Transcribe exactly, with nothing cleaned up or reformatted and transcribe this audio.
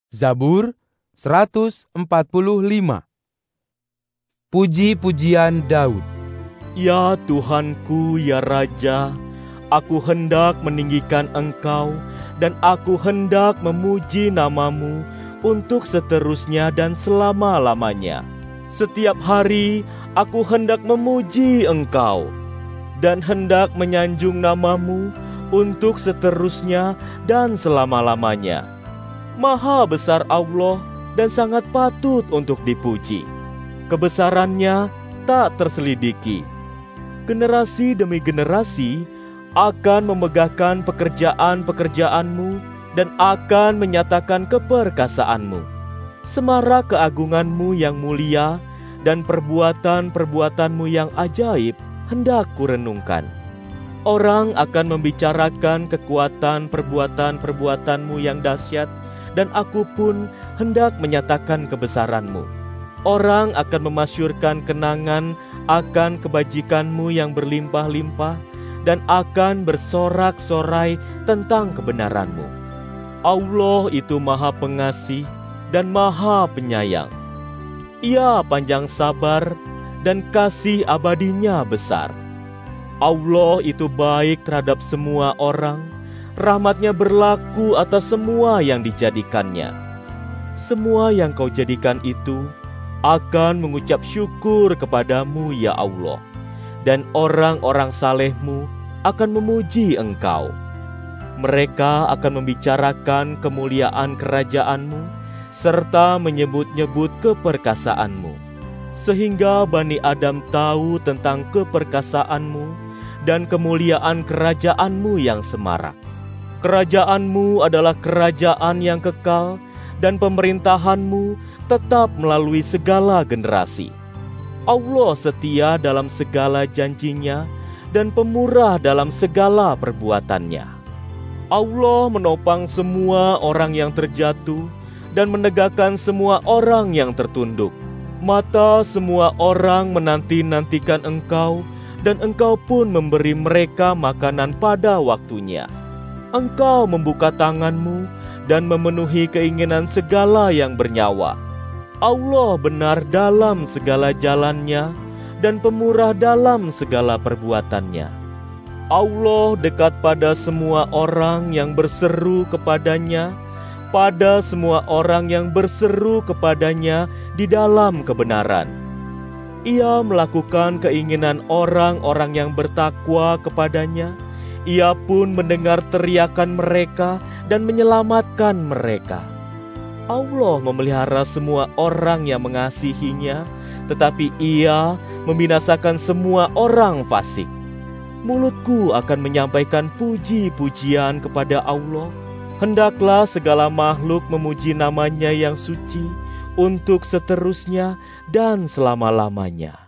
Zabur seratus empat puluh lima. Puji-pujian Daud. Ya Tuhanku, ya Raja, aku hendak meninggikan Engkau, dan aku hendak memuji namamu untuk seterusnya dan selama-lamanya. Setiap hari aku hendak memuji Engkau, dan hendak menyanjung namamu untuk seterusnya dan selama-lamanya. Maha besar Allah dan sangat patut untuk dipuji. Kebesarannya tak terselidiki. Generasi demi generasi akan memegahkan pekerjaan-pekerjaanmu dan akan menyatakan keperkasaanmu. Semarak keagunganmu yang mulia dan perbuatan-perbuatanmu yang ajaib hendak kurenungkan. Orang akan membicarakan kekuatan perbuatan-perbuatanmu yang dahsyat, dan aku pun hendak menyatakan kebesaranmu. Orang akan memasyurkan kenangan akan kebajikanmu yang berlimpah-limpah, dan akan bersorak-sorai tentang kebenaranmu. Allah itu Maha Pengasih dan Maha Penyayang. Ia panjang sabar dan kasih abadinya besar. Allah itu baik terhadap semua orang, rahmatnya berlaku atas semua yang dijadikannya. Semua yang kau jadikan itu akan mengucap syukur kepadamu, ya Allah, dan orang-orang salehmu akan memuji Engkau. Mereka akan membicarakan kemuliaan kerajaanmu, serta menyebut-nyebut keperkasaanmu, sehingga Bani Adam tahu tentang keperkasaanmu dan kemuliaan kerajaanmu yang semarak. Kerajaanmu adalah kerajaan yang kekal, dan pemerintahanmu tetap melalui segala generasi. Allah setia dalam segala janjinya, dan pemurah dalam segala perbuatannya. Allah menopang semua orang yang terjatuh, dan menegakkan semua orang yang tertunduk. Mata semua orang menanti-nantikan Engkau, dan Engkau pun memberi mereka makanan pada waktunya. Engkau membuka tanganmu dan memenuhi keinginan segala yang bernyawa. Allah benar dalam segala jalannya dan pemurah dalam segala perbuatannya. Allah dekat pada semua orang yang berseru kepadanya, pada semua orang yang berseru kepadanya di dalam kebenaran. Ia melakukan keinginan orang-orang yang bertakwa kepadanya. Ia pun mendengar teriakan mereka dan menyelamatkan mereka. Allah memelihara semua orang yang mengasihinya, tetapi Ia membinasakan semua orang fasik. Mulutku akan menyampaikan puji-pujian kepada Allah. Hendaklah segala makhluk memuji namanya yang suci untuk seterusnya dan selama-lamanya.